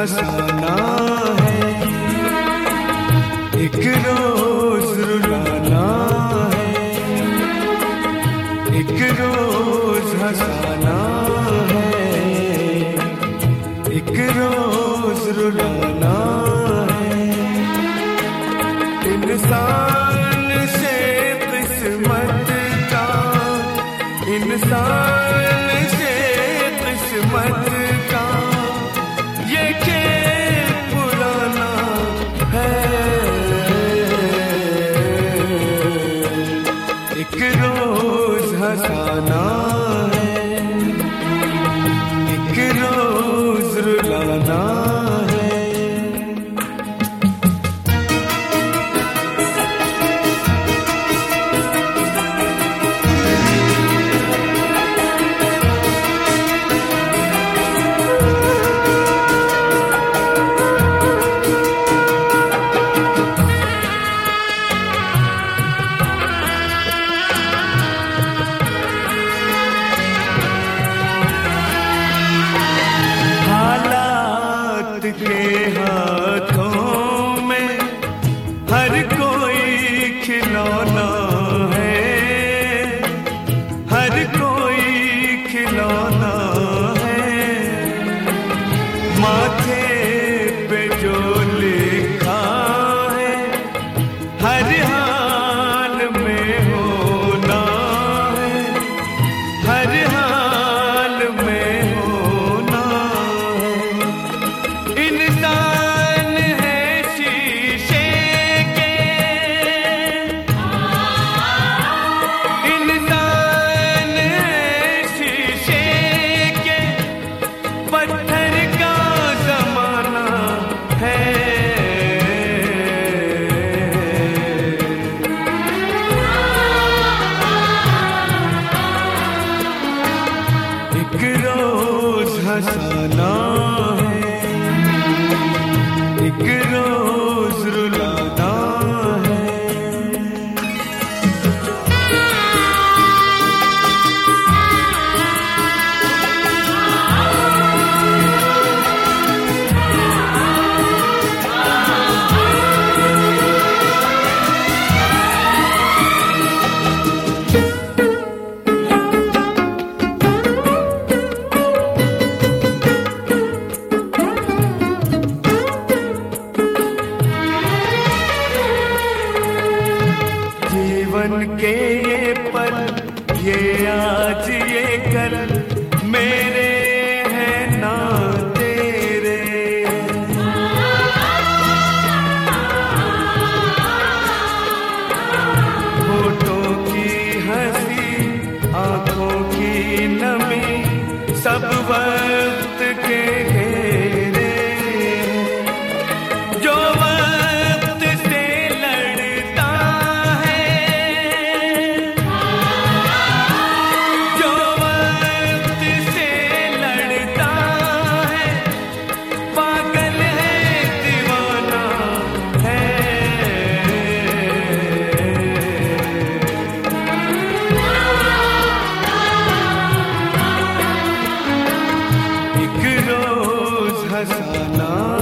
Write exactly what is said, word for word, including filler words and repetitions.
हंसाना है, एक रोज रुलाना है, एक रोज हंसाना है, एक रोज रुलाना है। इंसान से किस्मत का, इंसान से किस्मत का ये खेल पुराना है। एक रोज हंसाना है, एक रोज रुलाना है। के हाथों में हर कोई खिलौना है, हर कोई खिलौना है। माथे पे जो लिखा है हर हाल में होना है, हर हाल में होना है। इंसान है शीशे के, इंसान है शीशे के, पत्थर का जमाना है। एक रोज हंसाना है, एक रोज रुलाना है। जीवन के ये पल, ये आज ये कल, मेरे हैं ना तेरे। होठों की हंसी, आंखों की नमी, सब वक्त के घेरे। जो वक्त से लड़ता है, जो वक्त से लड़ता है, पागल है दीवाना है। एक रोज हंसाना